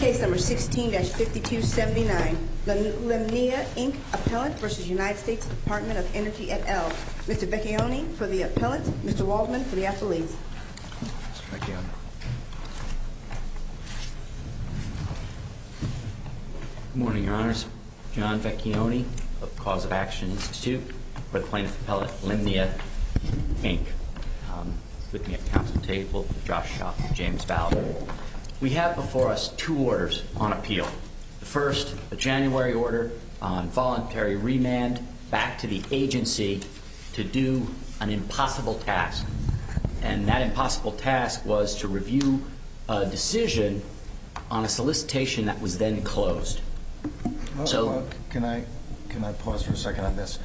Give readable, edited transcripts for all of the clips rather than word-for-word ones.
Case number 16-5279, Lemnia, Inc. Appellant v. United States Department of Energy et al. Mr. Vecchione for the appellant, Mr. Waldman for the appellee. Mr. Vecchione. Good morning, Your Honors. John Vecchione of Cause of Action Institute for the plaintiff appellant, Lemnia, Inc. With me at the council table, Josh Schaaf and James Bowder. We have before us two orders on appeal. The first, a January order on voluntary remand back to the agency to do an impossible task. And that impossible task was to review a decision on a solicitation that was then closed. Can I pause for a second on this?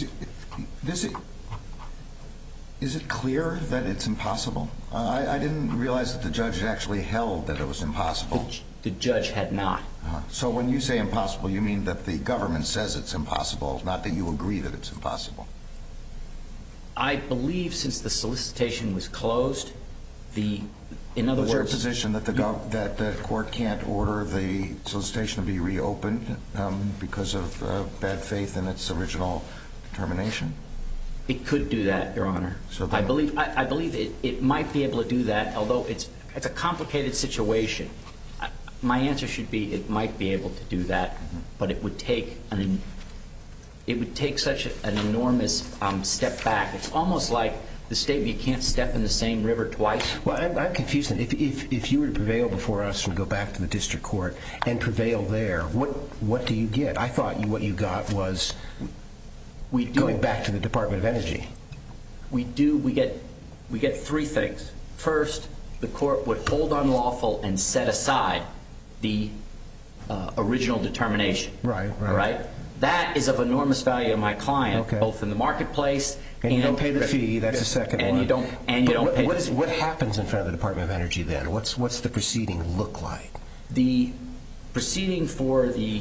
Is it clear that it's impossible? I didn't realize that the judge actually held that it was impossible. The judge had not. So when you say impossible, you mean that the government says it's impossible, not that you agree that it's impossible. I believe since the solicitation was closed, in other words... Was your position that the court can't order the solicitation to be reopened because of bad faith in its original determination? It could do that, Your Honor. I believe it might be able to do that, although it's a complicated situation. My answer should be it might be able to do that, but it would take such an enormous step back. It's almost like the statement, you can't step in the same river twice. Well, I'm confused. If you were to prevail before us and go back to the district court and prevail there, what do you get? I thought what you got was going back to the Department of Energy. We get three things. First, the court would hold unlawful and set aside the original determination. Right. That is of enormous value to my client, both in the marketplace and you don't pay the fee. That's the second one. You don't pay the fee. What happens in front of the Department of Energy then? What's the proceeding look like? The proceeding for the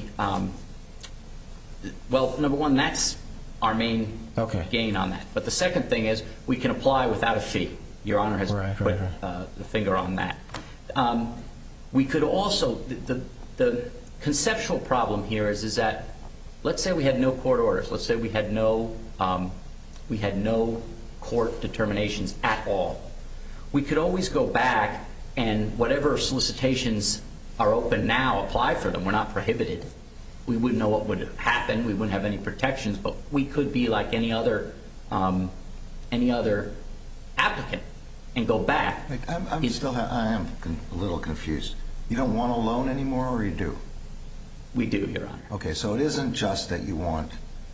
number one, that's our main gain on that. But the second thing is we can apply without a fee. Your Honor has put the finger on that. We could also, the conceptual problem here is that, let's say we had no court orders. Let's say we had no court determinations at all. We could always go back and whatever solicitations are open now, apply for them. We're not prohibited. We wouldn't know what would happen. We wouldn't have any protections, but we could be like any other applicant and go back. I am a little confused. You don't want a loan anymore, or you do? We do, Your Honor. Okay, so it isn't just that you want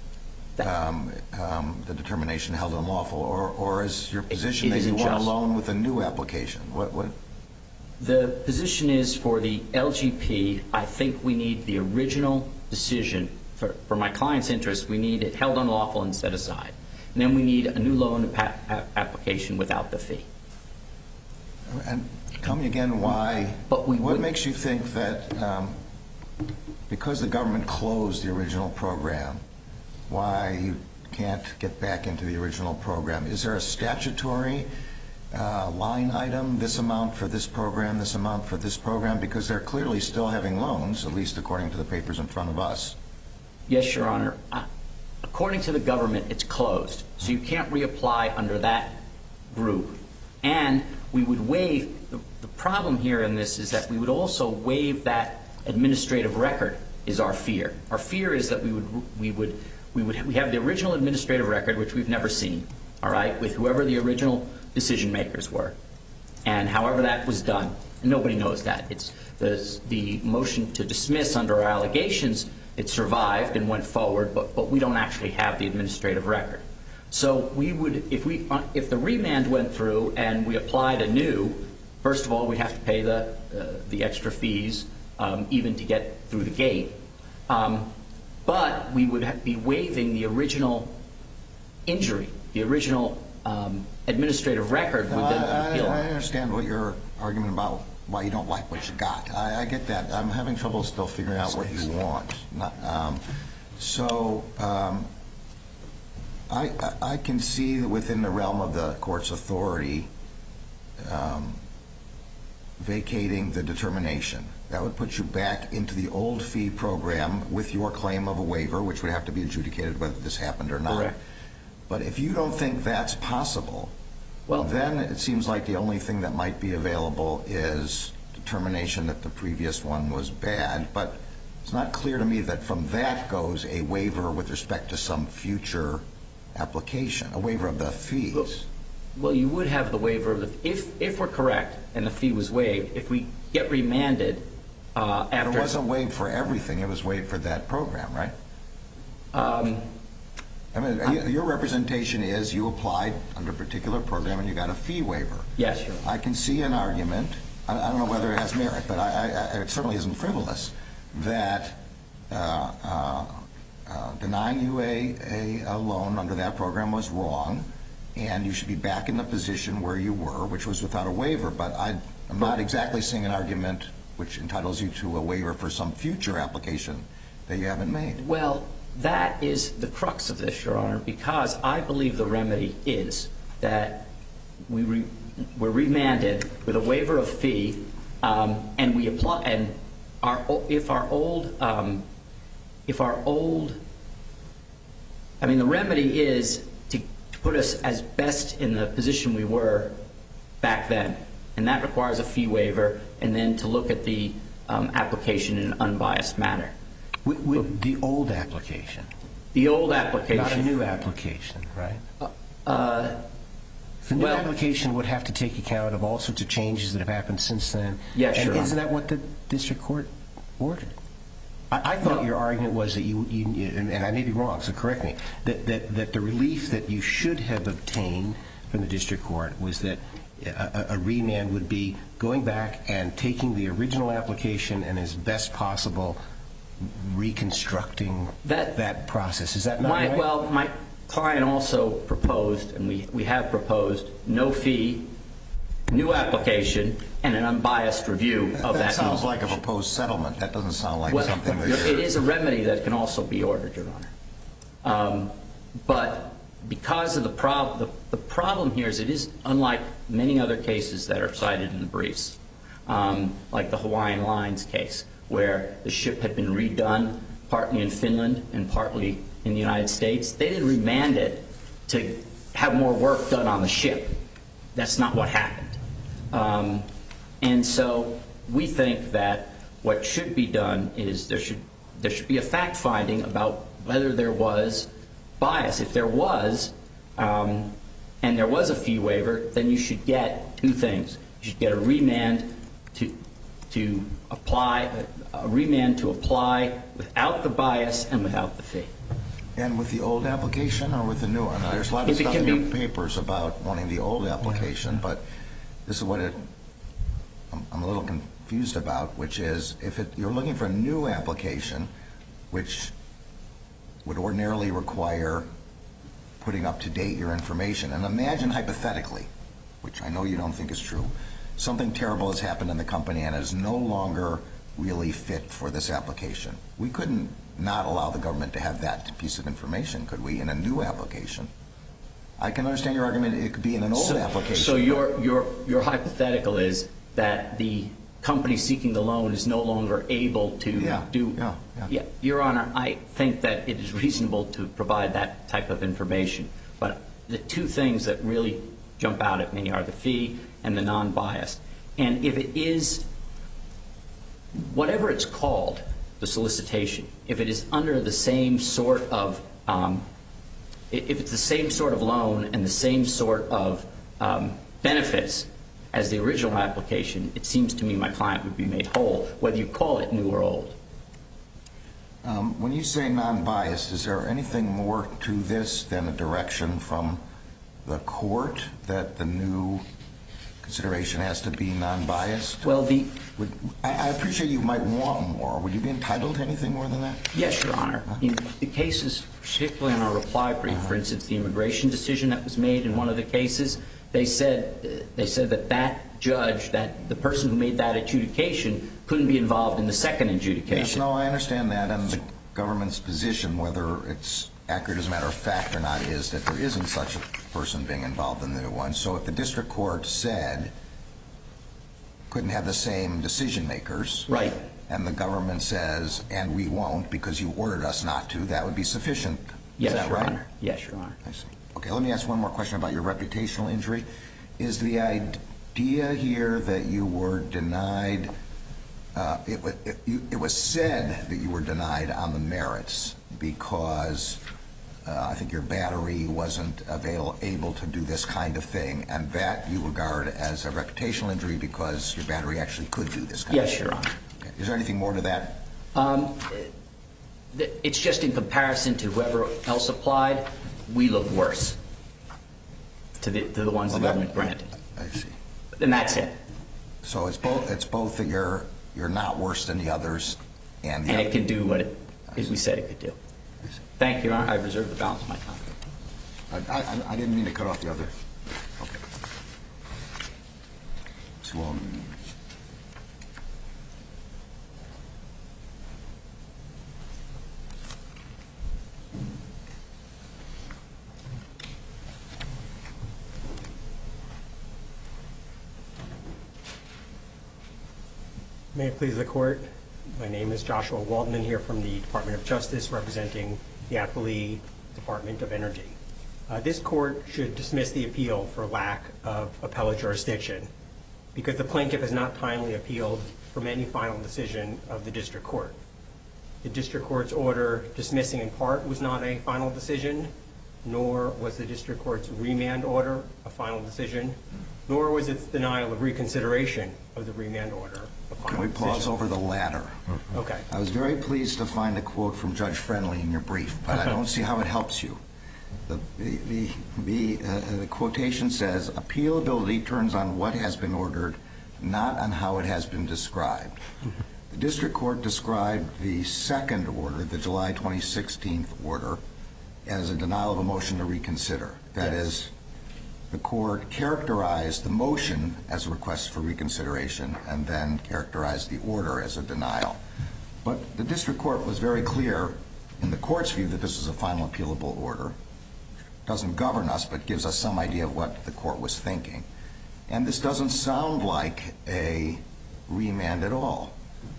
the determination held unlawful, or is your position that you want a loan with a new application? What? The position is for the LGP, I think we need the original decision. For my client's interest, we need it held unlawful and set aside. And then we need a new loan application without the fee. And tell me again why. What makes you think that because the government closed the original program, why you can't get back into the original program? Is there a statutory line item, this amount for this program, this amount for this program? Because they're clearly still having loans, at least according to the papers in front of us. Yes, Your Honor. According to the government, it's closed. So you can't reapply under that group. And we would waive, the problem here in this is that we would also waive that administrative record is our fear. Our fear is that we have the original administrative record, which we've never seen, all right, with whoever the original decision makers were. And however that was done, nobody knows that. It's the motion to dismiss under our allegations, it survived and went forward, but we don't actually have the administrative record. So we would, if the remand went through and we applied anew, first of all, we'd have to pay the extra fees even to get through the gate. But we would be waiving the original injury, the original administrative record. I understand what your argument about why you don't like what you got. I get that. I'm having trouble still figuring out what you want. I can see that within the realm of the court's authority vacating the determination. That would put you back into the old fee program with your claim of a waiver, which would have to be adjudicated whether this happened or not. Correct. But if you don't think that's possible, then it seems like the only thing that might be available is determination that the previous one was bad. But it's not clear to me that from that goes a waiver with respect to some future application, a waiver of the fees. Well, you would have the waiver of the if we're correct and the fee was waived. If we get remanded after, it wasn't waived for everything; it was waived for that program, right? I mean, your representation is you applied under a particular program and you got a fee waiver. Yes, sure. I can see an argument. I don't know whether it has merit, but it certainly isn't frivolous that denying you a loan under that program was wrong, and you should be back in the position where you were, which was without a waiver. But I'm not exactly seeing an argument which entitles you to a waiver for some future application that you haven't made. Well, that is the crux of this, Your Honor, because I believe the remedy is that we're remanded with a waiver of fee, and we apply. And if our old, I mean, the remedy is to put us as best in the position we were back then, and that requires a fee waiver, and then to look at the application in an unbiased manner. With the old application. The old application. Not a new application, right? The new application would have to take account of all sorts of changes that have happened since then. Yes, sure. And isn't that what the district court ordered? I thought your argument was that you, and I may be wrong, so correct me, that the relief that you should have obtained from the district court was that a remand would be going back and taking the original application and as best possible reconstructing that process. Is that not right? Well, my client also proposed, and we have proposed, no fee, new application, and an unbiased review of that. That sounds like a proposed settlement. That doesn't sound like something that it is a remedy that can also be ordered, Your Honor. But because of the problem here is it is unlike many other cases that are cited in the briefs, like the Hawaiian Lines case, where the ship had been redone partly in Finland and partly in the United States. They didn't remand it to have more work done on the ship. That's not what happened. And so we think that what should be done is there should be a fact-finding about whether there was bias. If there was, and there was a fee waiver, then you should get two things. You should get a remand to apply without the bias and without the fee. And with the old application or with the new one? There's a lot of stuff in your papers about wanting the old application, but this is what I'm a little confused about, which is if you're looking for a new application, which would ordinarily require putting up to date your information, and imagine hypothetically, which I know you don't think is true, something terrible has happened in the company and is no longer really fit for this application. We couldn't not allow the government to have that piece of information, could we, in a new application? I can understand your argument it could be in an old application. So your hypothetical is that the company seeking the loan is no longer able to do... Yeah. Your Honor, I think that it is reasonable to provide that type of information, but the two things that really jump out at me are the fee and the non-biased. And if it is, whatever it's called, the solicitation, if it is under the same sort of, if it's the same sort of loan and the same sort of benefits as the original application, it seems to me my client would be made whole, whether you call it new or old. When you say non-biased, is there anything more to this than a direction from the court that the new consideration has to be non-biased? Well, I appreciate you might want more. Would you be entitled to anything more than that? Yes, Your Honor. In the cases, particularly in our reply brief, for instance, the immigration decision that was made in one of the cases, they said that judge, that the person who made that adjudication couldn't be involved in the second adjudication. Yes, no, I understand that, and the government's position, whether it's accurate as a matter of fact or not, is that there isn't such a person being involved in the new one. So if the district court said couldn't have the same decision makers. Right. And the government says, and we won't because you ordered us not to, that would be sufficient. Yes, Is that Your right? Honor. Yes, Your Honor. I see. Okay, let me ask one more question about your reputational injury. Is the idea here that you were denied, it was said that you were denied on the merits because I think your battery wasn't able to do this kind of thing, and that you regard as a reputational injury because your battery actually could do this kind of thing? Yes, Your Honor. Okay. Is there anything more to that? It's just in comparison to whoever else applied, we look worse to the ones the government granted. I see. And that's it. So it's both that you're not worse than the others, and it can do what we said it could do. Thank you, Your Honor. I reserve the balance of my time. I didn't mean to cut off the other. Okay. Too long. May it please the Court. My name is Joshua Waldman here from the Department of Justice representing the Appalachia Department of Energy. This Court should dismiss the appeal for lack of appellate jurisdiction because the plaintiff has not timely appealed from any final decision of the District Court. The District Court's order dismissing in part was not a final decision, nor was the District Court's remand order a final decision, nor was its denial of reconsideration of the remand order a final decision. Can we pause over the latter? Okay. I was very pleased to find a quote from Judge Friendly in your brief, but I don't see how it helps you. The quotation says, appealability turns on what has been ordered, not on how it has been described. The District Court described the second order, the July 2016 order, as a denial of a motion to reconsider. That is, the Court characterized the motion as a request for reconsideration and then characterized the order as a denial. But the District Court was very clear in the Court's view that this was a final appealable order. It doesn't govern us, but gives us some idea of what the Court was thinking. And this doesn't sound like a remand at all.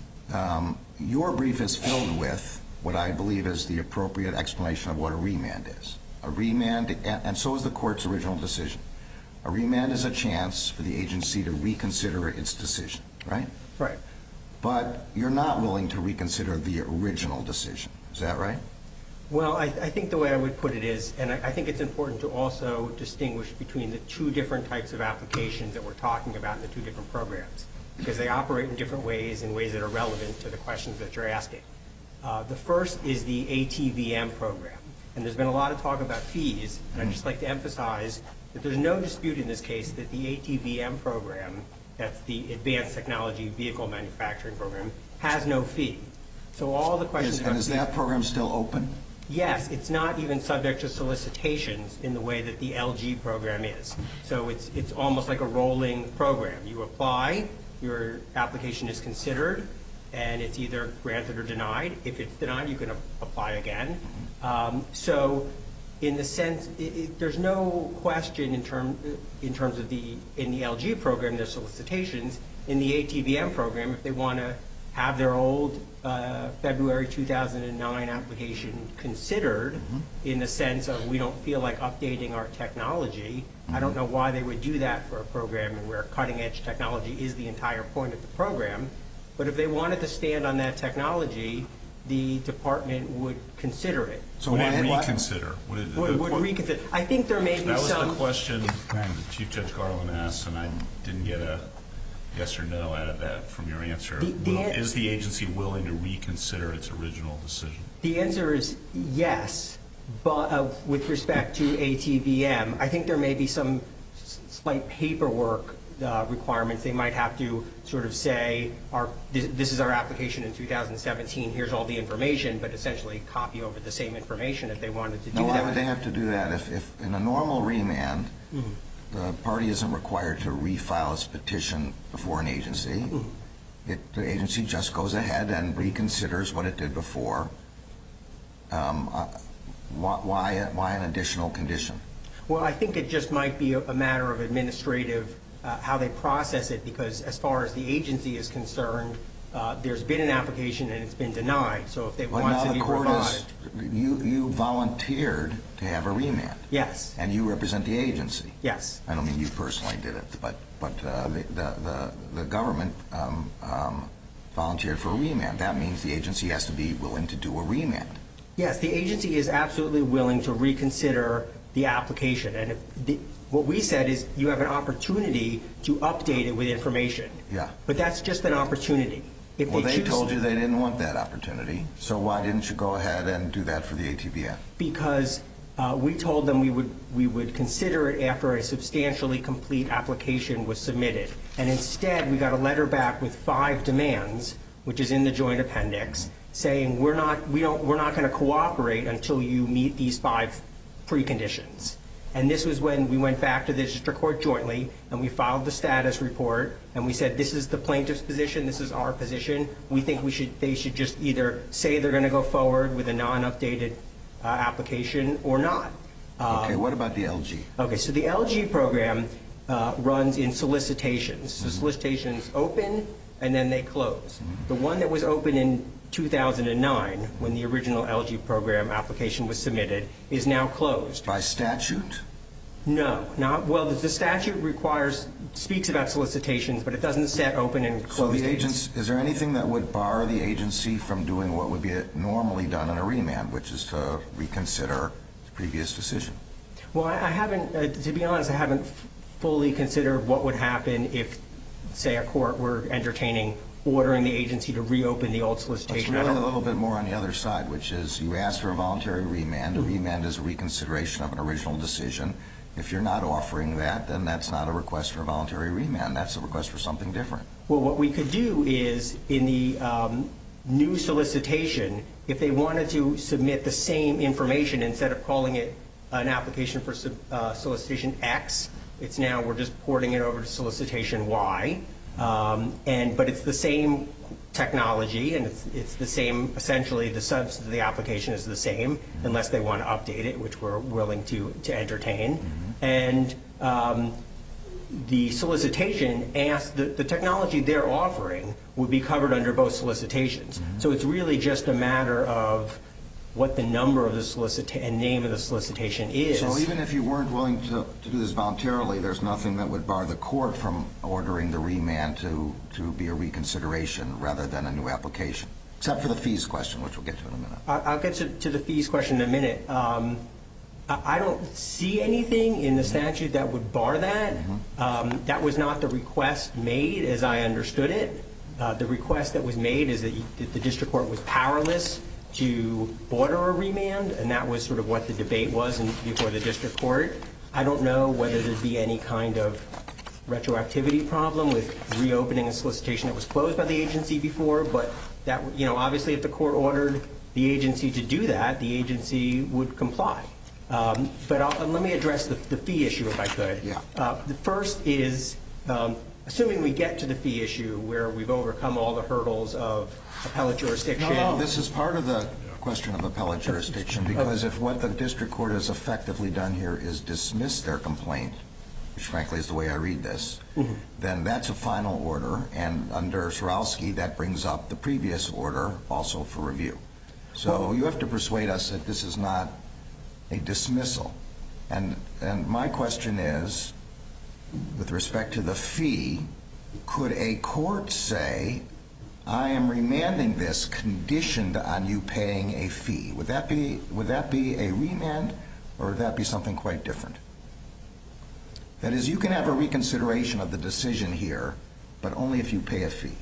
Your brief is filled with what I believe is the appropriate explanation of what a remand is. A remand, and so is the Court's original decision. A remand is a chance for the agency to reconsider its decision, right? Right. But you're not willing to reconsider the original decision. Is that right? Well, I think the way I would put it is, and I think it's important to also distinguish between the two different types of applications that we're talking about in the two different programs, because they operate in different ways, in ways that are relevant to the questions that you're asking. The first is the ATVM program. And there's been a lot of talk about fees, and I'd just like to emphasize that there's no dispute in this case that the ATVM program, that's the Advanced Technology Vehicle Manufacturing Program, has no fee. So all the questions about is that program still open? Yes, it's not even subject to solicitations in the way that the LG program is. So it's almost like a rolling program. You apply, your application is considered, and it's either granted or denied. If it's denied, you can apply again. So in the sense, there's no question in terms of in the LG program, there's solicitations. In the ATVM program, if they want to have their old February 2009 application considered in the sense of we don't feel like updating our technology, I don't know why they would do that for a program where cutting-edge technology is the entire point of the program. But if they wanted to stand on that technology, the department would consider it. So would it reconsider? Would reconsider. I think there may be that some... That was the question that Chief Judge Garland asked, and I didn't get a yes or no out of that from your answer. Is the agency willing to reconsider its original decision? The answer is yes, but with respect to ATVM, I think there may be some slight paperwork requirements. They might have to sort of say, this is our application in 2017, here's all the information, but essentially copy over the same information if they wanted to do that. Why would they have to do that? If in a normal remand, the party isn't required to refile its petition before an agency, the agency just goes ahead and reconsiders what it did before. Why an additional condition? Well, I think it just might be a matter of administrative process it, because as far as the agency is concerned, there's been an application and it's been denied. So if they want to be revived. You volunteered to have a remand. Yes. And you represent the agency. Yes. I don't mean you personally did it, but the government volunteered for a remand. That means the agency has to be willing to do a remand. Yes, the agency is absolutely willing to reconsider the application. And what we said is you have an opportunity to update it with information. Yeah. But that's just an opportunity. Well, they told you they didn't want that opportunity. So why didn't you go ahead and do that for the ATVM? Because we told them we would consider it after a substantially complete application was submitted. And instead, we got a letter back with 5 demands, which is in the joint appendix, saying we're not going to cooperate until you meet these 5 preconditions. And this was when we went back to the district court jointly, and we filed the status report, and we said this is the plaintiff's position, this is our position. We think they should just either say they're going to go forward with a non-updated application or not. Okay, what about the LG? Okay, so the LG program runs in solicitations. So solicitations open, and then they close. The one that was open in 2009, when the original LG program application was submitted, is now closed. By statute? No, not well. The statute speaks about solicitations, but it doesn't set open and close. So is there anything that would bar the agency from doing what would be normally done in a remand, which is to reconsider the previous decision? Well, I haven't. To be honest, I haven't fully considered what would happen if, say, a court were entertaining ordering the agency to reopen the old solicitation. It's really a little bit more on the other side, which is you ask for a voluntary remand. A remand is a reconsideration of an original decision. If you're not offering that, then that's not a request for a voluntary remand. That's a request for something different. Well, what we could do is, in the new solicitation, if they wanted to submit the same information instead of calling it an application for solicitation X, it's now we're just porting it over to solicitation Y. But it's the same technology, and it's the same, essentially the substance of the application is the same, unless they want to update it, which we're willing to entertain. And the solicitation asks, the technology they're offering would be covered under both solicitations. So it's really just a matter of what the number of the and name of the solicitation is. So even if you weren't willing to do this voluntarily, there's nothing that would bar the court from ordering the remand to be a reconsideration rather than a new application, except for the fees question, which we'll get to in a minute. I'll get to the fees question in a minute. I don't see anything in the statute that would bar that. That was not the request made, as I understood it. The request that was made is that the district court was powerless to order a remand, and that was sort of what the debate was before the district court. I don't know whether there'd be any kind of retroactivity problem with reopening a solicitation that was closed by the agency before, but that, obviously if the court ordered the agency to do that, the agency would comply. But let me address the fee issue if I could. Yeah. The first is, assuming we get to the fee issue where we've overcome all the hurdles of appellate jurisdiction. No, this is part of the question of appellate jurisdiction, because if what the district court has effectively done here is dismiss their complaint, which frankly is the way I read this, then that's a final order, and under Suralski that brings up the previous order also for review. So you have to persuade us that this is not a dismissal. And my question is, with respect to the fee, could a court say, I am remanding this conditioned on you paying a fee? Would that be a remand, or would that be something quite different? That is, you can have a reconsideration of the decision here, but only if you pay a fee.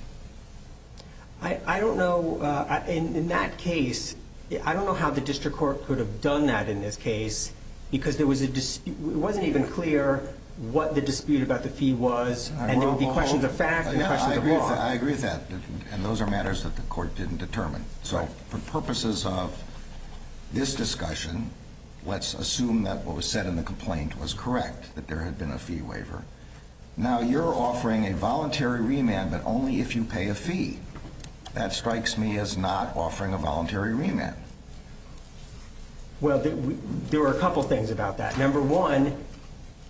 I don't know. In that case, I don't know how the district court could have done that in this case, because there was a dispute. It wasn't even clear what the dispute about the fee was, and there would be questions of fact and questions of law. I agree with that, and those are matters that the court didn't determine. So for purposes of this discussion, let's assume that what was said in the complaint was correct, that there had been a fee waiver. Now you're offering a voluntary remand, but only if you pay a fee. That strikes me as not offering a voluntary remand. Well, there were a couple things about that. Number one,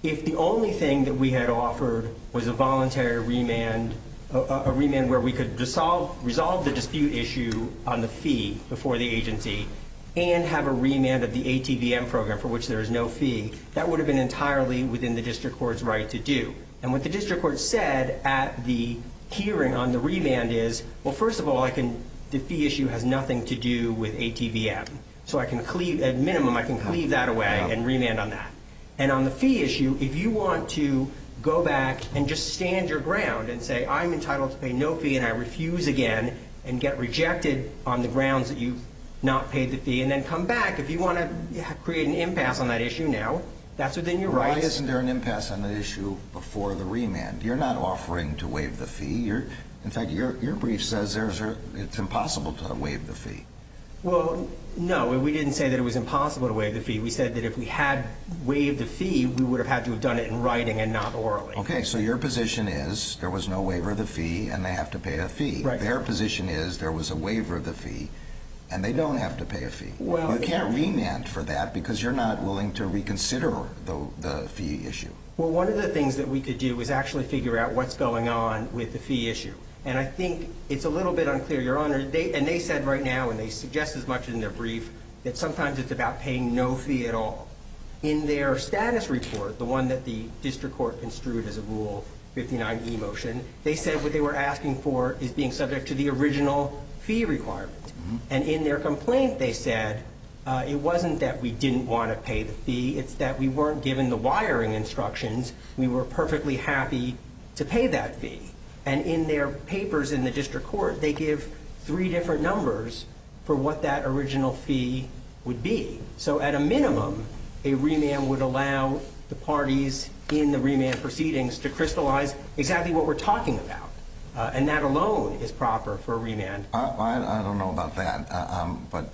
If the only thing that we had offered was a voluntary remand, a remand where we could resolve the dispute issue on the fee before the agency and have a remand of the ATVM program for which there is no fee, that would have been entirely within the district court's right to do. And what the district court said at the hearing on the remand is, well, first of all, the fee issue has nothing to do with ATVM. So I can at minimum, I can cleave that away and remand on that. And on the fee issue, if you want to go back and just stand your ground and say, I'm entitled to pay no fee and I refuse again and get rejected on the grounds that you've not paid the fee, and then come back, if you want to create an impasse on that issue now, that's within your rights. Why isn't there an impasse on the issue before the remand? You're not offering to waive the fee. In fact, your brief says it's impossible to waive the fee. Well, no, we didn't say that it was impossible to waive the fee. We said that if we had waived the fee, we would have had to have done it in writing and not orally. Okay, so your position is there was no waiver of the fee and they have to pay a fee. Right. Their position is there was a waiver of the fee and they don't have to pay a fee. Well, you can't remand for that because you're not willing to reconsider the fee issue. Well, one of the things that we could do is actually figure out what's going on with the fee issue. And I think it's a little bit unclear, Your Honor. They said right now, and they suggest as much in their brief, that sometimes it's about paying no fee at all. In their status report, the one that the district court construed as a Rule 59E motion, they said what they were asking for is being subject to the original fee requirement. Mm-hmm. And in their complaint, they said it wasn't that we didn't want to pay the fee, it's that we weren't given the wiring instructions. We were perfectly happy to pay that fee. And in their papers in the district court, they give 3 different numbers for what that original fee would be. So at a minimum, a remand would allow the parties in the remand proceedings to crystallize exactly what we're talking about. And that alone is proper for a remand. I don't know about that, but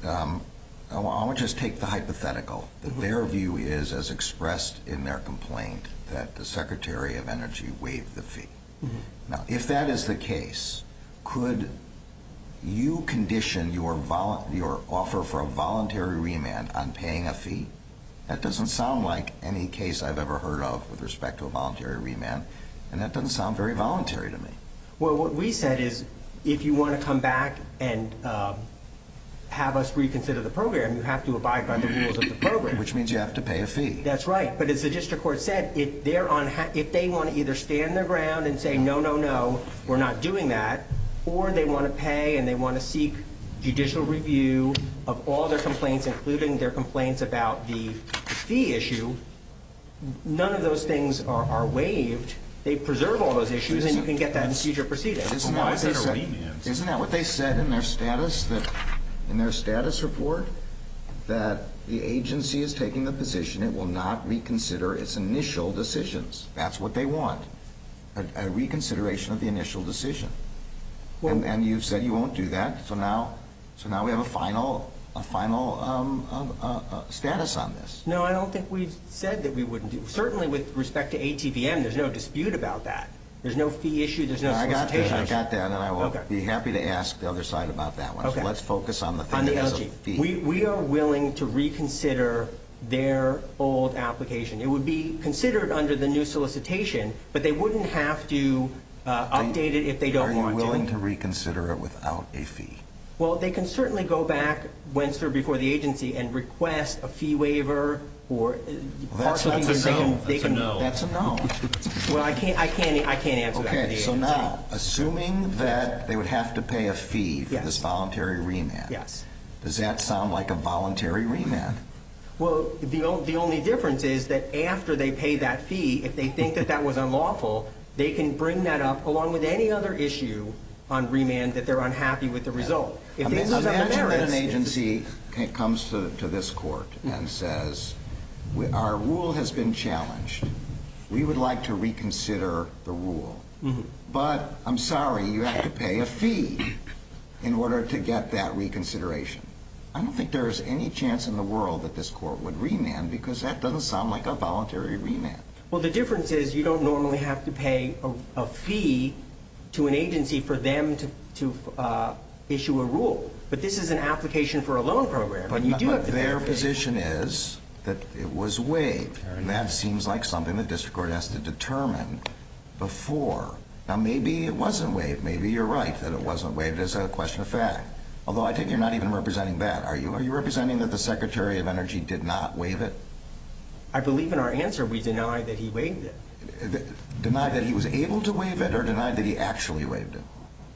I want to just take the hypothetical. That their view is, as expressed in their complaint, that the Secretary of Energy waived the fee. Mm-hmm. Now, if that is the case, could you condition your offer for a voluntary remand on paying a fee? That doesn't sound like any case I've ever heard of with respect to a voluntary remand, and that doesn't sound very voluntary to me. Well, what we said is if you want to come back and have us reconsider the program, you have to abide by the rules of the program. Which means you have to pay a fee. That's right. But as the district court said, if they want to either stand their ground and say, no, we're not doing that, or they want to pay and they want to seek judicial review of all their complaints, including their complaints about the fee issue, none of those things are waived. They preserve all those issues, and you can get that in future proceedings. Isn't that what they said in their status report? That the agency is taking the position it will not reconsider its initial decisions. That's what they want, a reconsideration of the initial decision. Well, and you've said you won't do that, so now we have a final status on this. No, I don't think we've said that we wouldn't do. Certainly with respect to ATVM, there's no dispute about that. There's no fee issue. There's no solicitation. I got that, and I will be happy to ask the other side about that one. Okay. So let's focus on the thing that has a fee. We are willing to reconsider their old application. It would be considered under the new solicitation, but they wouldn't have to update it if they don't want to. Are you willing to reconsider it without a fee? Well, they can certainly go back once they're before the agency and request a fee waiver or partial fee. That's a no. That's a no. Well, I can't answer that. Okay, so now, assuming that they would have to pay a fee for this voluntary remand, does that sound like a voluntary remand? Well, the only difference is that after they pay that fee, if they think that was unlawful, they can bring that up along with any other issue on remand that they're unhappy with the result. If they lose on the merits, imagine that an agency comes to this court and says, our rule has been challenged. We would like to reconsider the rule. Mm-hmm. But I'm sorry, you have to pay a fee in order to get that reconsideration. I don't think there is any chance in the world that this court would remand, because that doesn't sound like a voluntary remand. Well, the difference is you don't normally have to pay a fee to an agency for them to issue a rule. But this is an application for a loan program, and you do have to pay a fee. Their position is that it was waived. And that seems like something the district court has to determine before. Now, maybe it wasn't waived. Maybe you're right that it wasn't waived as a question of fact. Although I think you're not even representing that, are you? Are you representing that the Secretary of Energy did not waive it? I believe in our answer we deny that he waived it. Denied that he was able to waive it, or denied that he actually waived it?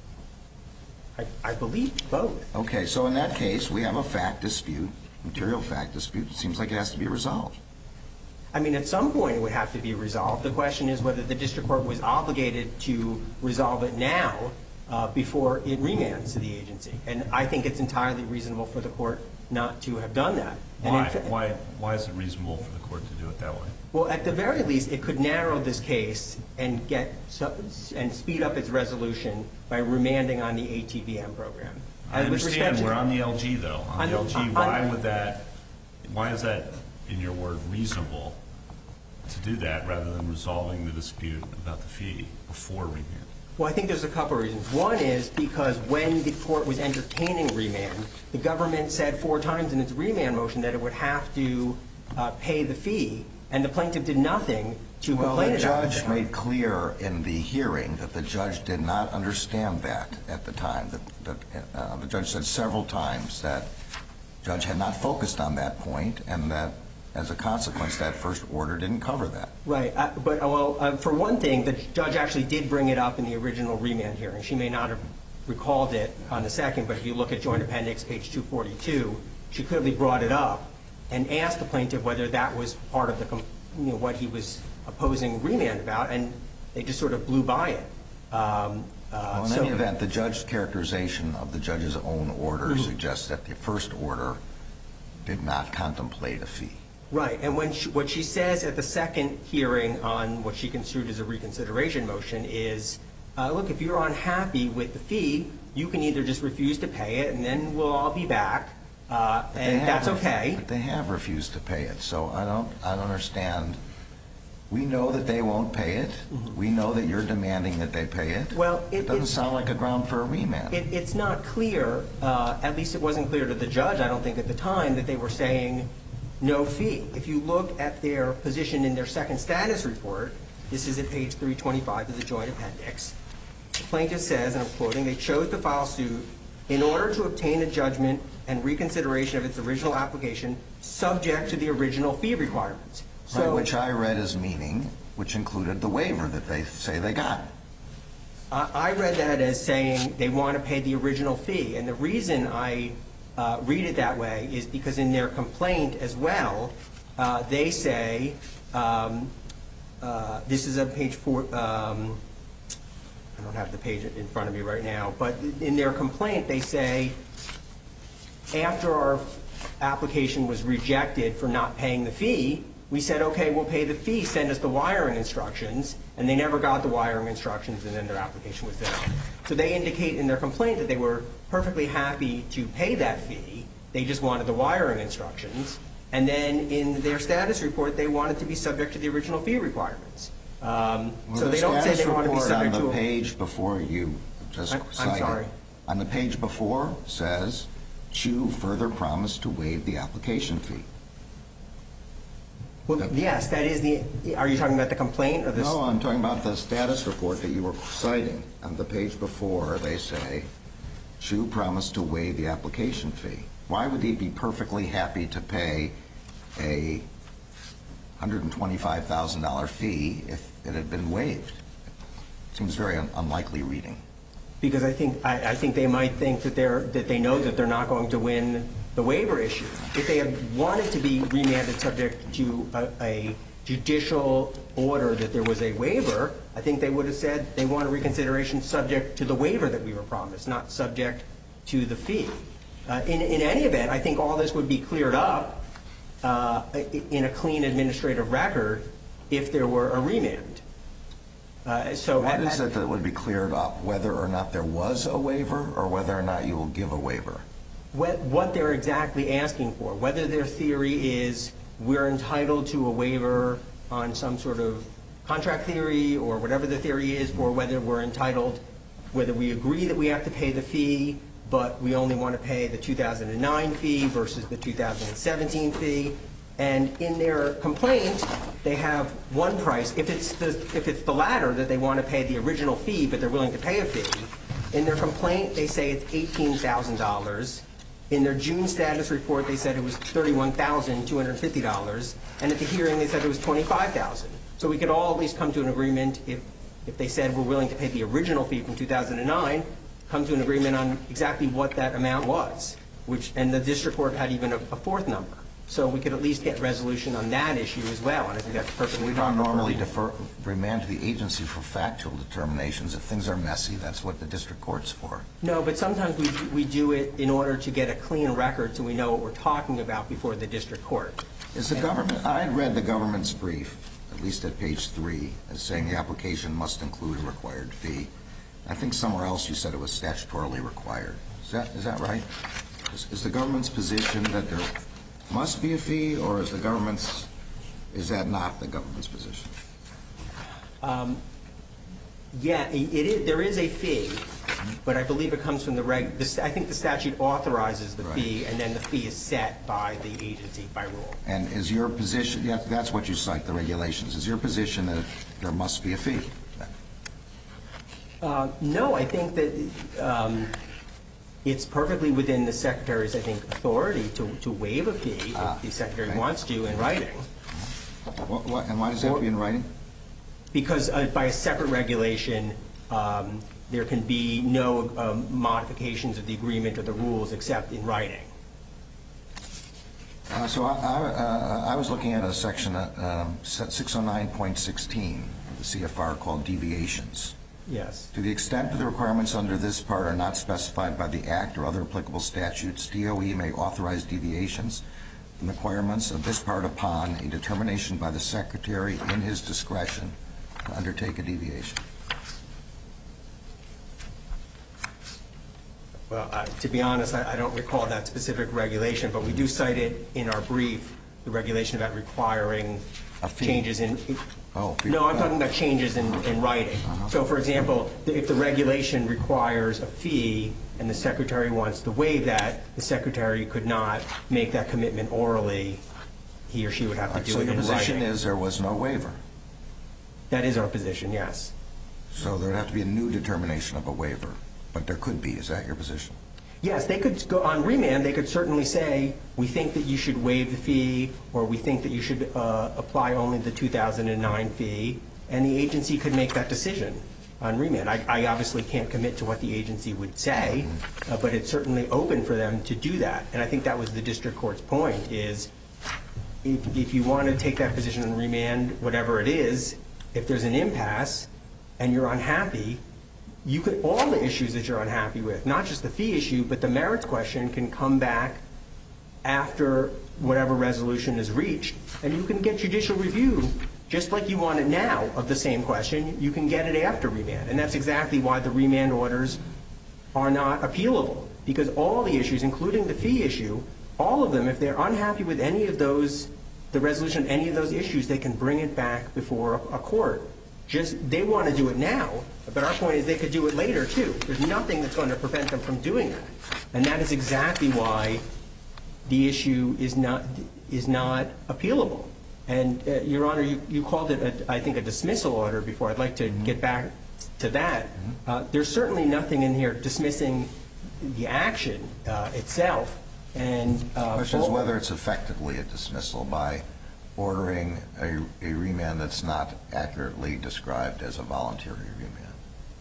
I believe both. Okay, so in that case, we have a fact dispute, material fact dispute. It seems like it has to be resolved. I mean, at some point it would have to be resolved. The question is whether the district court was obligated to resolve it now before it remands to the agency. And I think it's entirely reasonable for the court not to have done that. Why is it reasonable for the court to do it that way? Well, at the very least, it could narrow this case and speed up its resolution by remanding on the ATVM program. I understand. We're on the LG, though. On the LG, why is that, in your word, reasonable to do that rather than resolving the dispute about the fee before remand? Well, I think there's a couple of reasons. One is because when the court was entertaining remand, the government said 4 times in its remand motion that it would have to pay the fee, and the plaintiff did nothing to complain about it. Well, the judge made clear in the hearing that the judge did not understand that at the time. The judge said several times that the judge had not focused on that point, and that as a consequence, that first order didn't cover that. Right. For one thing, the judge actually did bring it up in the original remand hearing. She may not have recalled it on the second, but if you look at Joint Appendix, page 242, she clearly brought it up and asked the plaintiff whether that was part of what he was opposing remand about, and they just sort of blew by it. Well, in any event, the judge's characterization of the judge's own order suggests that the first order did not contemplate a fee. Right, and what she says at the second hearing on what she construed as a reconsideration motion is, look, if you're unhappy with the fee, you can either just refuse to pay it, and then we'll all be back, and that's okay. But they have refused to pay it, so I don't understand. We know that they won't pay it. We know that you're demanding that they pay it. Well, it doesn't sound like a ground for a remand. It's not clear, at least it wasn't clear to the judge, I don't think at the time, that they were saying no fee. If you look at their position in their second status report, this is at page 325 of the Joint Appendix, the plaintiff says, and I'm quoting, they chose to file suit in order to obtain a judgment and reconsideration of its original application subject to the original fee requirements. Right, which I read as meaning, which included the waiver that they say they got. I read that as saying they want to pay the original fee, and the reason I read it that way is because in their complaint as well, they say, this is on page 4, I don't have the page in front of me right now, but in their complaint they say, after our application was rejected for not paying the fee, we said, okay, we'll pay the fee, send us the wiring instructions, and they never got the wiring instructions, and then their application was denied. So they indicate in their complaint that they were perfectly happy to pay that fee, they just wanted the wiring instructions, and then in their status report they wanted to be subject to the original fee requirements. So they don't say they want to be subject to on the page before you just cited. I'm sorry. On the page before says, Chu further promised to waive the application fee. Well, yes, that is the. Are you talking about the complaint or this? No, I'm talking about the status report that you were citing. On the page before, they say, Chu promised to waive the application fee. Why would he be perfectly happy to pay a $125,000 fee if it had been waived? Seems very unlikely reading. Because I think they might think that they know that they're not going to win the waiver issue. If they had wanted to be remanded subject to a judicial order that there was a waiver, I think they would have said they want a reconsideration subject to the waiver that we were promised, not subject to the fee. In any event, I think all this would be cleared up in a clean administrative record if there were a remand. What is it that would be cleared up, whether or not there was a waiver or whether or not you will give a waiver? What they're exactly asking for, whether their theory is we're entitled to a waiver on some sort of contract theory or whatever the theory is, or whether we're entitled, whether we agree that we have to pay the fee, but we only want to pay the 2009 fee versus the 2017 fee. And in their complaint, they have one price. If it's the latter, that they want to pay the original fee, but they're willing to pay a fee, in their complaint, they say it's $18,000. In their June status report, they said it was $31,250. And at the hearing, they said it was $25,000. So we could all at least come to an agreement if they said we're willing to pay the original fee from 2009, come to an agreement on exactly what that amount was, and the district court had even a fourth number. So we could at least get resolution on that issue as well, and I think that's perfectly proper. We don't normally remand to the agency for factual determinations. If things are messy, that's what the district court's for. No, but sometimes we do it in order to get a clean record so we know what we're talking about before the district court. Is the government? I read the government's brief, at least at page 3, as saying the application must include a required fee. I think somewhere else you said it was statutorily required. Is that right? Is the government's position that there must be a fee, or is that not the government's position? Yeah, there is a fee, but I believe it comes from I think the statute authorizes the fee, and then the fee is set by the agency by rule. And is your position, that's what you cite, the regulations, is your position that there must be a fee? No, I think that it's perfectly within the Secretary's, authority to waive a fee if the Secretary wants to in writing. And why does that have to be in writing? Because by a separate regulation, there can be no modifications of the agreement or the rules except in writing. So I was looking at a section 609.16 of the CFR called deviations. Yes. To the extent that the requirements under this part are not specified by the Act or other applicable statutes, DOE may authorize deviations from the requirements of this part upon a determination by the Secretary in his discretion to undertake a deviation. Well, to be honest, I don't recall that specific regulation, but we do cite it in our brief, the regulation about requiring changes in... No, I'm talking about changes in writing. So, for example, if the regulation requires a fee and the Secretary wants to waive that, the Secretary could not make that commitment orally. He or she would have to do it in writing. So your position is there was no waiver? That is our position, yes. So there would have to be a new determination of a waiver, but there could be. Is that your position? Yes, they could go on remand. They could certainly say, we think that you should waive the fee, or we think that you should apply only the 2009 fee, and the agency could make that decision on remand. I obviously can't commit to what the agency would say, but it's certainly open for them to do that. And I think that was the district court's point, is if you want to take that position on remand, whatever it is, if there's an impasse and you're unhappy, all the issues that you're unhappy with, not just the fee issue, but the merits question can come back after whatever resolution is reached, and you can get judicial review just like you want it now of the same question. You can get it after remand, and that's exactly why the remand orders are not appealable, because all the issues, including the fee issue, all of them, if they're unhappy with any of those, the resolution of any of those issues, they can bring it back before a court. They want to do it now, but our point is they could do it later, too. There's nothing that's going to prevent them from doing that. And that is exactly why the issue is not appealable. And, Your Honor, you called it, I think, a dismissal order before. I'd like to get back to that. There's certainly nothing in here dismissing the action itself. And the question is whether it's effectively a dismissal by ordering a remand that's not accurately described as a voluntary remand.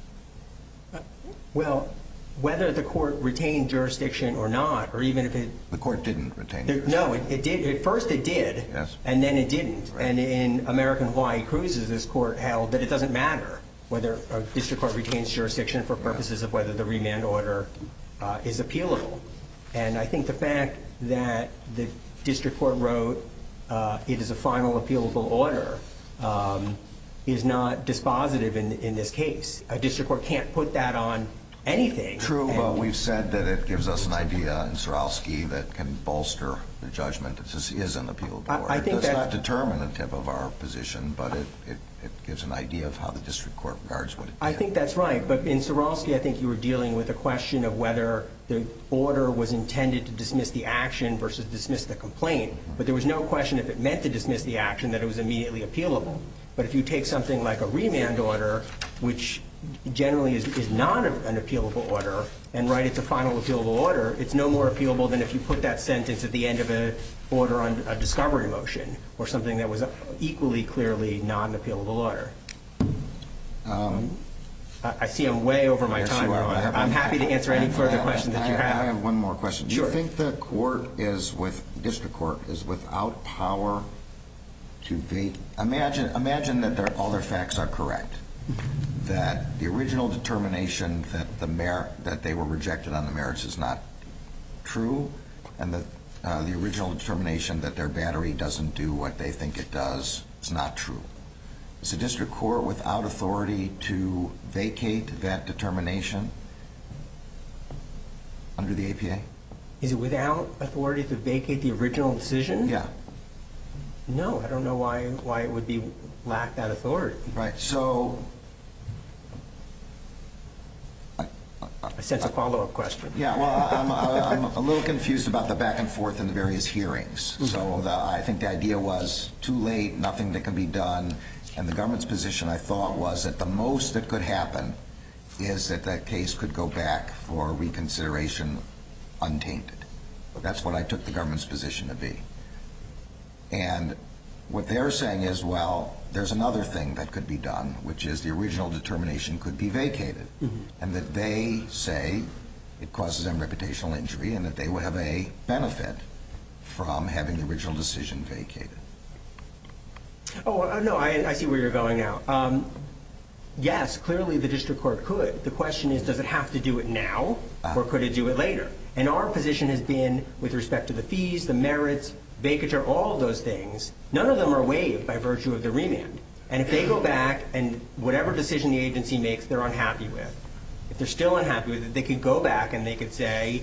Well, whether the court retained jurisdiction or not, or even if it... The court didn't retain jurisdiction. No, it did. At first it did, yes. And then it didn't. Right. And in American Hawaii Cruises, this court held that it doesn't matter whether a district court retains jurisdiction for purposes of whether the remand order is appealable. And I think the fact that the district court wrote it is a final appealable order is not dispositive in this case. A district court can't put that on anything. True, but we've said that it gives us an idea in Suralski that can bolster the judgment that this is an appealable order. I think it's not determinative of our position, but it gives an idea of how the district court regards what it did. I think that's right, but in Suralski, I think you were dealing with a question of whether the order was intended to dismiss the action versus dismiss the complaint, but there was no question if it meant to dismiss the action that it was immediately appealable. But if you take something like a remand order, which generally is not an appealable order, and write it's a final appealable order, it's no more appealable than if you put that sentence at the end of an order on a discovery motion or something that was equally clearly not an appealable order. I see I'm way over my time, Your Honor. I'm happy to answer any further questions that you have. I have one more question. Sure. Do you think the district court is without power to vacate? Imagine that all their facts are correct, that the original determination that they were rejected on the merits is not true, and that the original determination that their battery doesn't do what they think it does is not true. Is the district court without authority to vacate that determination under the APA? Is it without authority to vacate the original decision? Yeah. No, I don't know why it would be lack that authority. Right. So I sense a follow-up question. Yeah, well, I'm a little confused about the back and forth in the various hearings. So I think the idea was too late, nothing that can be done, and the government's position, I thought, was that the most that could happen is that that case could go back for reconsideration untainted. That's what I took the government's position to be. And what they're saying is, well, there's another thing that could be done, which is the original determination could be vacated, and that they say it causes them reputational injury and that they would have a benefit from having the original decision vacated. Oh, no, I see where you're going now. Yes, clearly the district court could. The question is, does it have to do it now, or could it do it later? And our position has been, with respect to the fees, the merits, vacatur, all of those things, none of them are waived by virtue of the remand. And if they go back and whatever decision the agency makes they're unhappy with, if they're still unhappy with it, they could go back and they could say,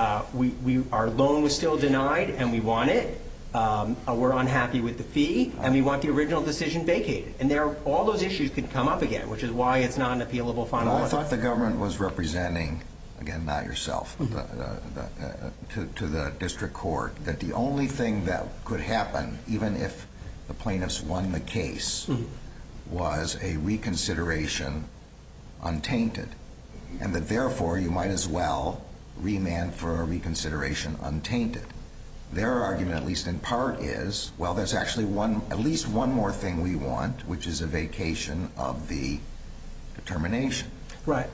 our loan was still denied and we want it, we're unhappy with the fee, and we want the original decision vacated. And all those issues could come up again, which is why it's not an appealable final order. I thought the government was representing, again, not yourself, but to the district court, that the only thing that could happen, even if the plaintiffs won the case, was a reconsideration untainted, and that therefore you might as well remand for a reconsideration untainted. Their argument, at least in part, is, well, there's actually at least one more thing we want, which is a vacation of the determination. Right.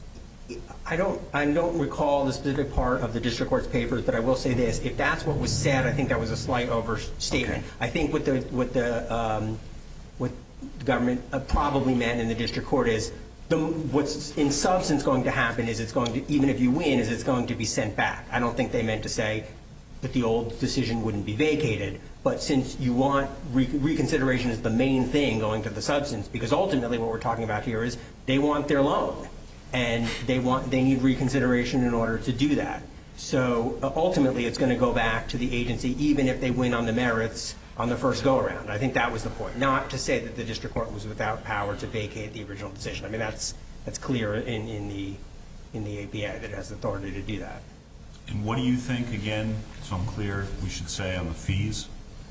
I don't recall the specific part of the district court's papers, but I will say this: if that's what was said, I think that was a slight overstatement. Okay. I think what the government probably meant in the district court is what's in substance going to happen is it's going to, even if you win, is it's going to be sent back. I don't think they meant to say that the old decision wouldn't be vacated, but since you want reconsideration is the main thing going to the substance, because ultimately what we're talking about here is they want their loan, and they need reconsideration in order to do that. So ultimately it's going to go back to the agency even if they win on the merits on the first go-around. I think that was the point, not to say that the district court was without power to vacate the original decision. I mean, that's clear in the APA that it has authority to do that. And what do you think, again, so I'm clear, we should say on the fees?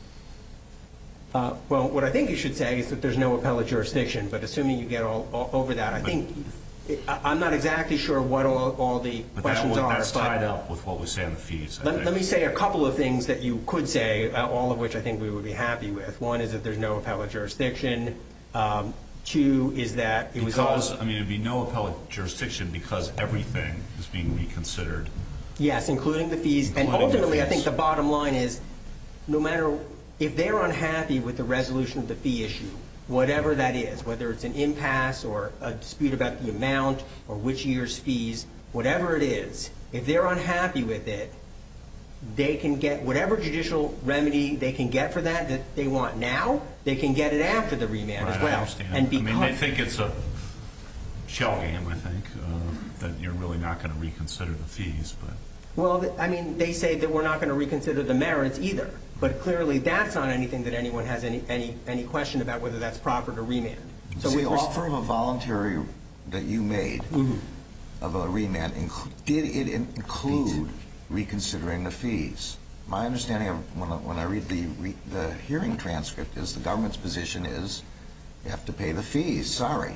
Well, what I think you should say is that there's no appellate jurisdiction, but assuming you get all over that, I think I'm not exactly sure what all the questions are. That's tied up with what we say on the fees. Let me say a couple of things that you could say, all of which I think we would be happy with. One is that there's no appellate jurisdiction. Two is that it was it would be no appellate jurisdiction because everything is being reconsidered. Yes, including the fees. And ultimately, I think the bottom line is no matter if they're unhappy with the resolution of the fee issue, whatever that is, whether it's an impasse or a dispute about the amount or which year's fees, whatever it is, if they're unhappy with it, they can get whatever judicial remedy they can get for that they want now, they can get it after the remand as well. I understand. They think it's a shell game, I think, that you're really not going to reconsider the fees. But well, I mean, they say that we're not going to reconsider the merits either. But clearly, that's not anything that anyone has any question about whether that's proper to remand. So the offer of a voluntary that you made of a remand, did it include reconsidering the fees? My understanding of when I read the hearing transcript is the government's position is you have to pay the fees. Sorry.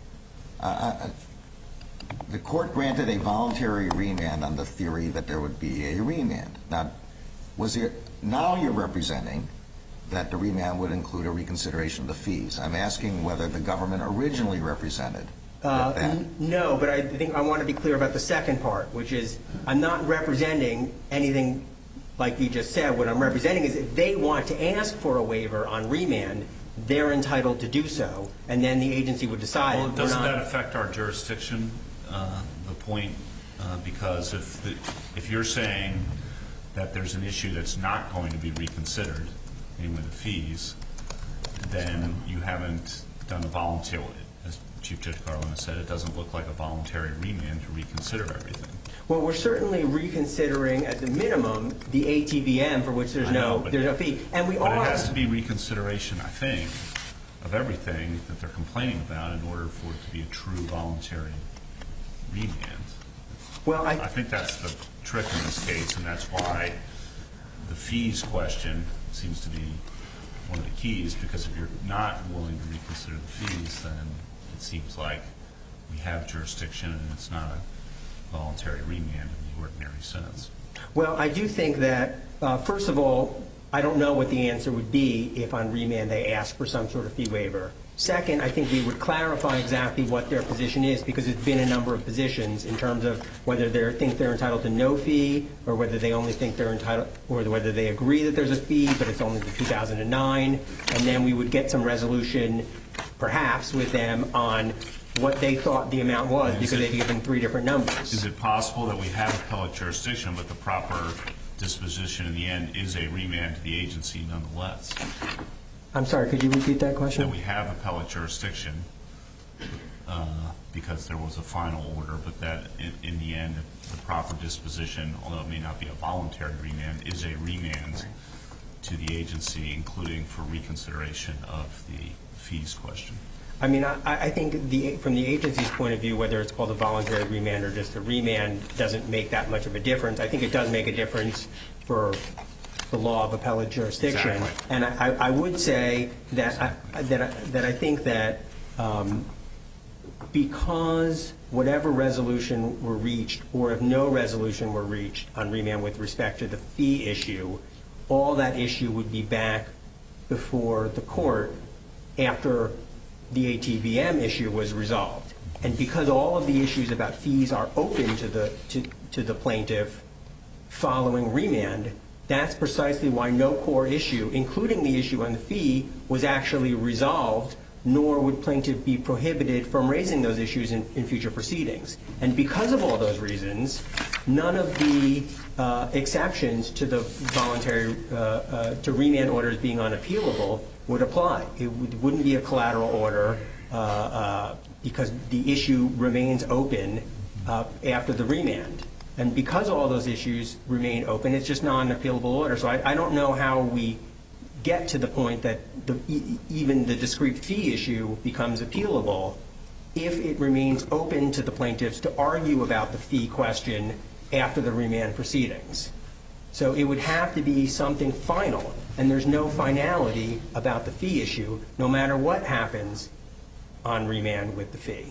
The court granted a voluntary remand on the theory that there would be a remand. Now you're representing that the remand would include a reconsideration of the fees. I'm asking whether the government originally represented that. No, but I think I want to be clear about the second part, which is I'm not representing anything like you just said. What I'm representing is if they want to ask for a waiver on remand, they're entitled to do so, and then the agency would decide. Well, doesn't that affect our jurisdiction, the point? Because if you're saying that there's an issue that's not going to be reconsidered, namely the fees, then you haven't done a voluntary, as Chief Judge Garland has said, it doesn't look like a voluntary remand to reconsider everything. Well, we're certainly reconsidering, at the minimum, the ATVM for which there's no fee. And but it has to be reconsideration, I think, of everything that they're complaining about in order for it to be a true voluntary remand. Well, I think that's the trick in this case, and that's why the fees question seems to be one of the keys, because if you're not willing to reconsider the fees, then it seems like we have jurisdiction and it's not a voluntary remand in the ordinary sense. Well, I do think that, first of all, I don't know what the answer would be if on remand they ask for some sort of fee waiver. Second, I think we would clarify exactly what their position is, because it's been a number of positions in terms of whether they think they're entitled to no fee, or whether they only think they're entitled, or whether they agree that there's a fee, but it's only the 2009. And then we would get some resolution, perhaps, with them on what they thought the amount was, because they've given three different numbers. Is it possible that we have appellate jurisdiction, but the proper disposition in the end is a remand to the agency nonetheless? I'm sorry, could you repeat that question? That we have appellate jurisdiction because there was a final order, but that in the end the proper disposition, although it may not be a voluntary remand, is a remand to the agency, including for reconsideration of the fees question. I mean, I think from the agency's point of view, whether it's called a voluntary remand or just a remand doesn't make that much of a difference. I think it does make a difference for the law of appellate jurisdiction. Exactly. And I would say that I think that because whatever resolution were reached, or if no resolution were reached on remand with respect to the fee issue, all that issue would be back before the court after the ATVM issue was resolved. And because all of the issues about fees are open to the plaintiff following remand, that's precisely why no core issue, including the issue on the fee, was actually resolved, nor would plaintiff be prohibited from raising those issues in future proceedings. And because of all those reasons, none of the exceptions to the voluntary to remand orders being unappealable would apply. It wouldn't be a collateral order because the issue remains open after the remand. And because all those issues remain open, it's just not an appealable order. So I don't know how we get to the point that even the discrete fee issue becomes appealable if it remains open to the plaintiffs to argue about the fee question after the remand proceedings. So it would have to be something final, and there's no finality about the fee issue, no matter what happens on remand with the fee.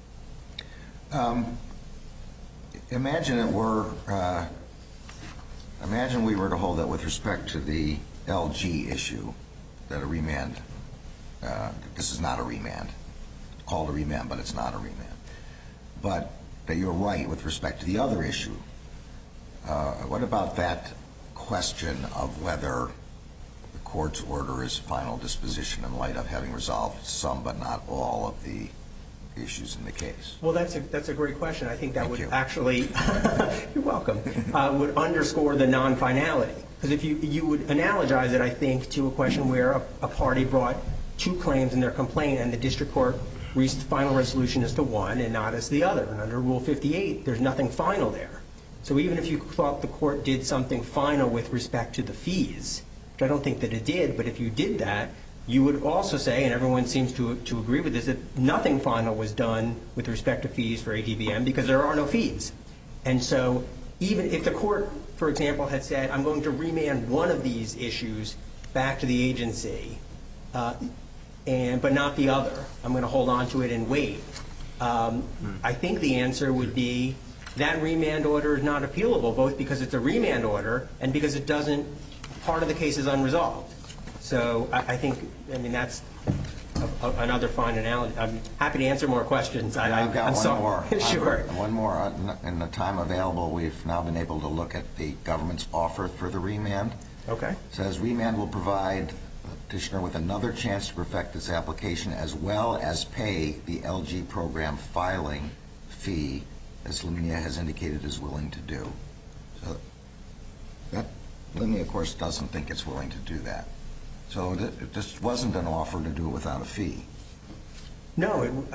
Imagine we were to hold that with respect to the LG issue, that a remand, this is not a remand, called a remand, but it's not a remand. But that you're right with respect to the other issue. What about that question of whether the court's order is final disposition in light of having resolved some but not all of the issues in the case? Well, that's a great question. I think that would you. Actually, you're welcome, would underscore the non-finality. Because if you would analogize it, I think, to a question where a party brought two claims in their complaint and the district court final resolution as to one and not as the other. And under Rule 58, there's nothing final there. So even if you thought the court did something final with respect to the fees, which I don't think that it did, but if you did that, you would also say, and everyone seems to agree with this, that nothing final was done with respect to fees for ATVM because there are no fees. And so even if the court, for example, had said, I'm going to remand one of these issues back to the agency, but not the other, I'm going to hold on to it and wait, I think the answer would be that remand order is not appealable, both because it's a remand order and because it doesn't, part of the case is unresolved. So I think, that's another fine analogy. I'm happy to answer more questions. I've got one more. Sure. One more. In the time available, we've now been able to look at the government's offer for the remand. Okay. It says remand will provide the petitioner with another chance to perfect this application as well as pay the LG program filing fee, as Lamnia has indicated is willing to do. So that Lamnia, of course, doesn't think it's willing to do that. So this wasn't an offer to do it without a fee. No,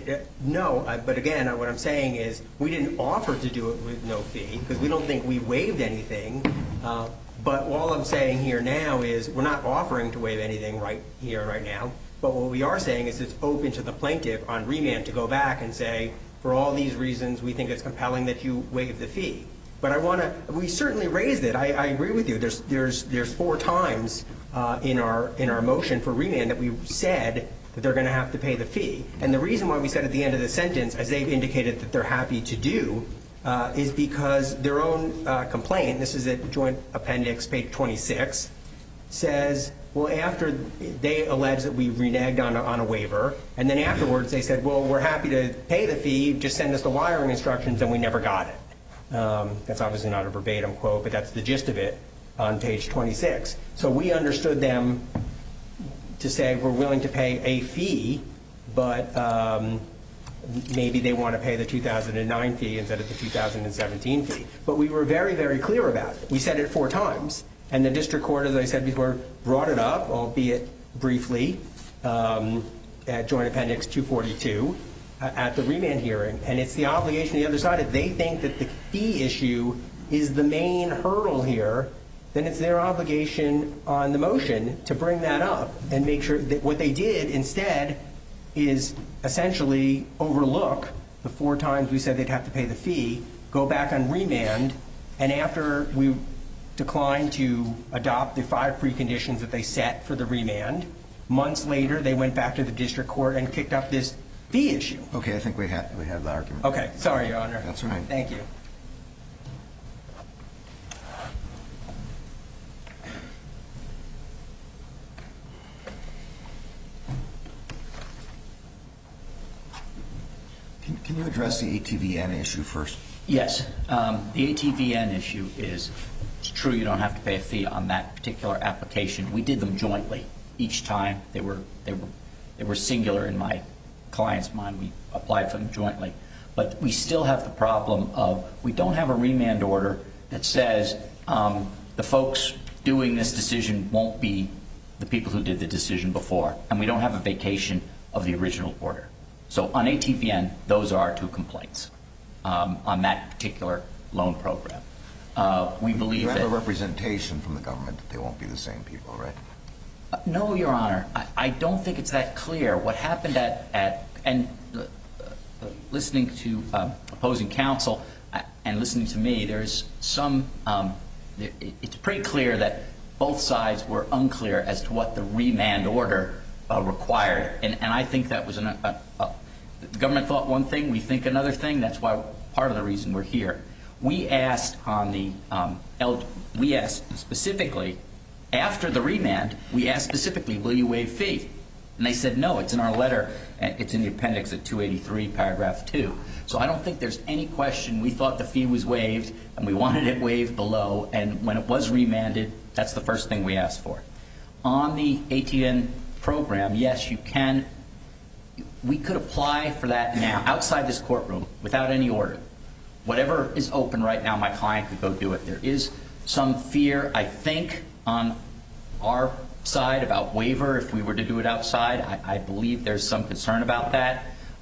but again, what I'm saying is we didn't offer to do it with no fee because we don't think we waived anything. But all I'm saying here now is we're not offering to waive anything right here, right now. But what we are saying is it's open to the plaintiff on remand to go back and say, for all these reasons, we think it's compelling that you waive the fee. But we certainly raised it. I agree with you. There's 4 times in our motion for remand that we said that they're going to have to pay the fee. And the reason why we said at the end of the sentence, as they've indicated that they're happy to do, is because their own complaint, this is at Joint Appendix, page 26, says, well, after they allege that we reneged on a waiver, and then afterwards they said, well, we're happy to pay the fee, just send us the wiring instructions, and we never got it. That's obviously not a verbatim quote, but that's the gist of it on page 26. So we understood them to say we're willing to pay a fee, but maybe they want to pay the 2009 fee instead of the 2017 fee. But we were very, very clear about it. We said it 4 times. And the district court, as I said before, brought it up, albeit briefly, at Joint Appendix 242 at the remand hearing. And it's the obligation of the other side. If they think that the fee issue is the main hurdle here, then it's their obligation on the motion to bring that up and make sure that what they did instead is essentially overlook the 4 times we said they'd have to pay the fee, go back on remand, and after we declined to adopt the 5 preconditions that they set for the remand, months later they went back to the district court and kicked up this fee issue. Okay, I think we have the argument. Okay, sorry, Your Honor. That's all right. Thank you. Can you address the ATVN issue first? Yes. The ATVN issue is, it's true you don't have to pay a fee on that particular application. We did them jointly each time. They were singular in my client's mind. We applied for them jointly. But we still have the problem of we don't have a remand order that says the folks doing this decision won't be the people who did the decision before. And we don't have a vacation of the original order. So on ATVN, those are 2 complaints on that particular loan program. We believe that... You have a representation from the government that they won't be the same people, right? No, Your Honor. I don't think it's that clear. What happened and listening to opposing counsel and listening to me, there's some... it's pretty clear that both sides were unclear as to what the remand order required. And I think that was the government thought one thing, we think another thing. That's why part of the reason we're here. We asked specifically, after the remand, we asked specifically, will you waive fee? And they said no. It's in our letter. It's in the appendix at 283, paragraph 2. So I don't think there's any question. We thought the fee was waived, and we wanted it waived below. And when it was remanded, that's the first thing we asked for. On the ATVN program, yes, you can. We could apply for that now outside this courtroom without any order. Whatever is open right now, my client could go do it. There is some fear, I think, on our side about waiver if we were to do it outside. I believe there's some concern about that.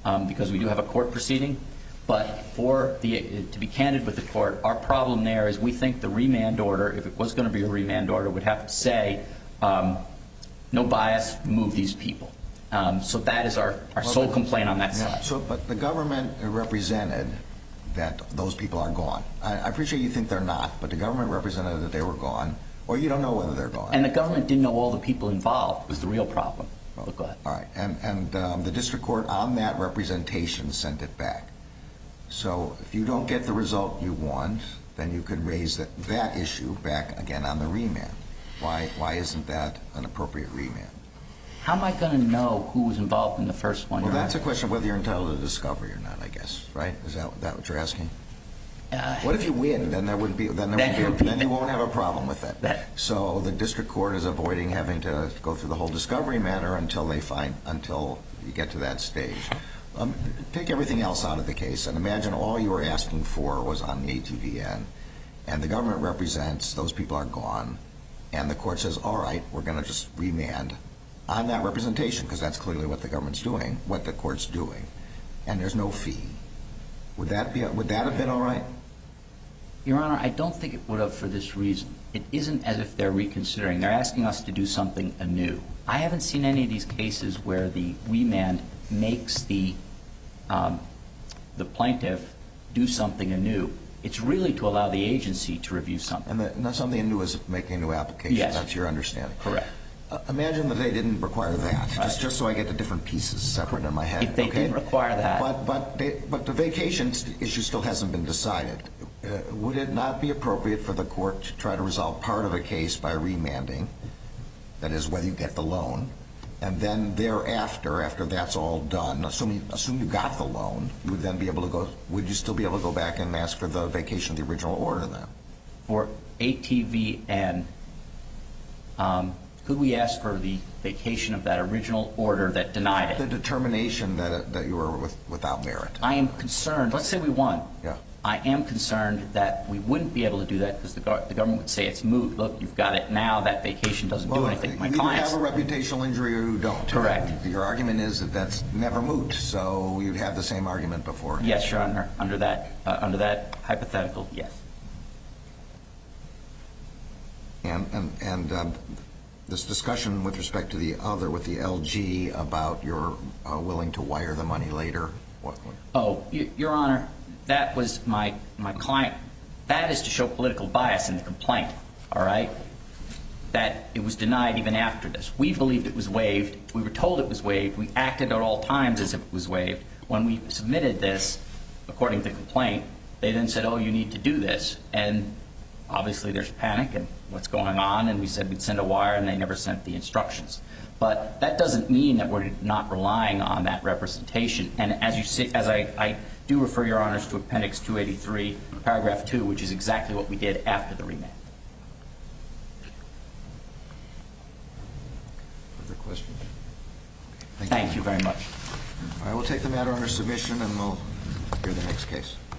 because we do have a court proceeding. But to be candid with the court, our problem there is we think the remand order, if it was going to be a remand order, would have to say no bias, move these people. So that is our sole complaint on that side. But the government represented that those people are gone. I appreciate you think they're not, but the government represented that they were gone, or you don't know whether they're gone. And the government didn't know all the people involved was the real problem. But go ahead. All right. And the district court on that representation sent it back. So if you don't get the result you want, then you could raise that issue back again on the remand. Why isn't that an appropriate remand? How am I going to know who was involved in the first one? Well, that's a question of whether you're entitled to discovery or not, I guess, right? Is that what you're asking? What if you win? Then you won't have a problem with that. So the district court is avoiding having to go through the whole discovery matter until you get to that stage. Take everything else out of the case and imagine all you were asking for was on the ATVN, and the government represents those people are gone, and the court says, all right, we're going to just remand on that representation, because that's clearly what the government's doing, what the court's doing, and there's no fee. Would that have been all right? Your Honor, I don't think it would have for this reason. It isn't as if they're reconsidering. They're asking us to do something anew. I haven't seen any of these cases where the remand makes the plaintiff do something anew. It's really to allow the agency to review something. And something anew is making a new application. Yes. That's your understanding. Correct. Imagine that they didn't require that, just so I get the different pieces separate in my head. If they didn't require that. But the vacation issue still hasn't been decided. Would it not be appropriate for the court to try to resolve part of a case by remanding, that is, whether you get the loan, and then thereafter, after that's all done, assume you got the loan, you would then be able to go, would you still be able to go back and ask for the vacation of the original order then? For ATVN, could we ask for the vacation of that original order that denied it? The determination that you were without merit. I am concerned. Let's say we won. Yeah. I am concerned that we wouldn't be able to do that because the government would say it's moot. Look, you've got it now. That vacation doesn't do anything. You either have a reputational injury or you don't. Correct. Your argument is that that's never moot, so you'd have the same argument before. Yes, Your Honor. Under that hypothetical, yes. And this discussion with respect to the LG about you're willing to wire the money later. Oh, Your Honor, that was my client. That is to show political bias in the complaint, all right? That it was denied even after this. We believed it was waived. We were told it was waived. We acted at all times as if it was waived. When we submitted this, according to the complaint, they then said, oh, you need to do this. And obviously there's panic and what's going on, and we said we'd send a wire, and they never sent the instructions. But that doesn't mean that we're not relying on that representation. And as you see, as I do refer, Your Honors, to Appendix 283, Paragraph 2, which is exactly what we did after the remand. Further questions? Thank you very much. All right, we'll take the matter under submission, and we'll hear the next case.